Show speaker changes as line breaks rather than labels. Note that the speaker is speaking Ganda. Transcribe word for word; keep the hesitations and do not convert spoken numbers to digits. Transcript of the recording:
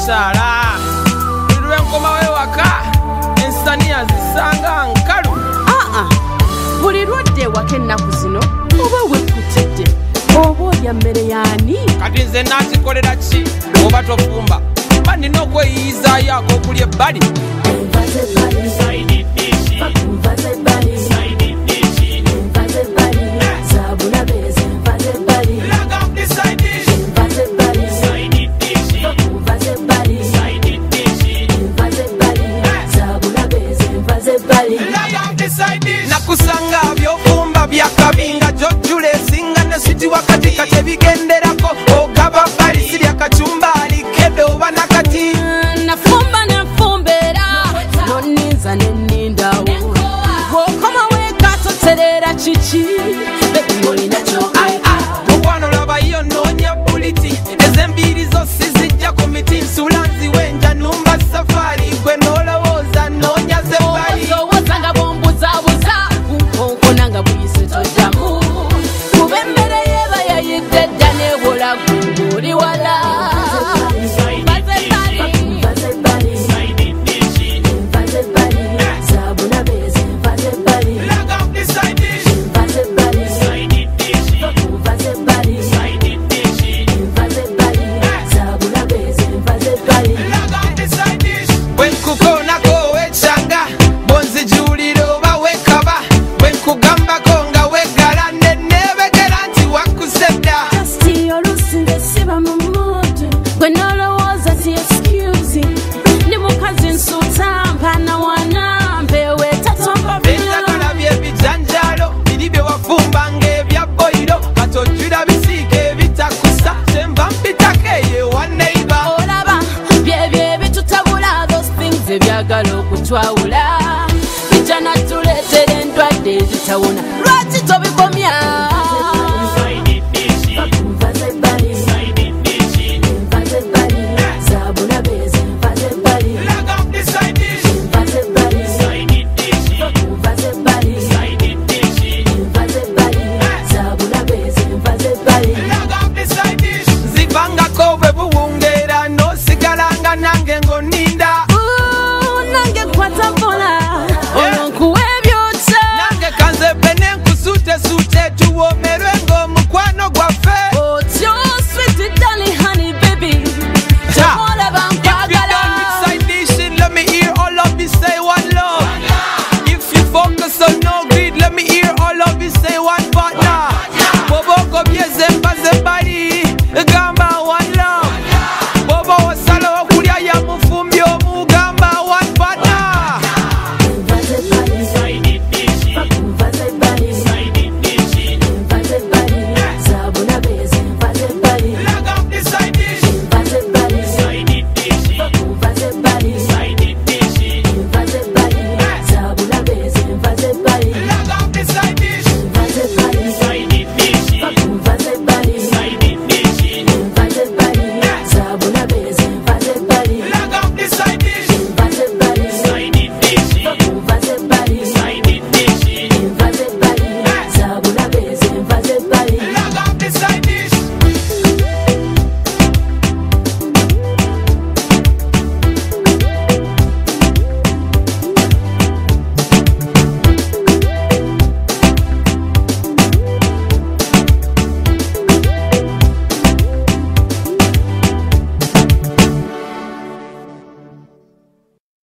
mukyala lwe nkoma we waka ensaniya zisanga nkalu.
Aa buli lwadde ewaka ennaku zino oba wekutidde oba olya mmere yaani?
Kati nze nakikolera ki oba tofumba mba nina okweyiyizaayo ak'okulya ebbali. Nakusanga byofumba byakabinga jojjula esinga ne siti wakati kati ebigenderako ogaba bbali sirya kacumbali kedde oba nakati.
Nafumba nenfumbera noninza nenindawo bwokoma weka toterera kiki olina kyokeka.
Mukwano labayo noonya buliti ez'embiri zo sizijja ku miti nsula nziwenja numba safari gwe nolowooza noonya zebbali.
Olowooza bombuzabuza nkonko nga buyise tojjamu kuba emmere yeba yayidde dda nebola guli wala. Ebyagala okutwawula bijja natuleetera endwadde ezitawona lwaki tobikomya?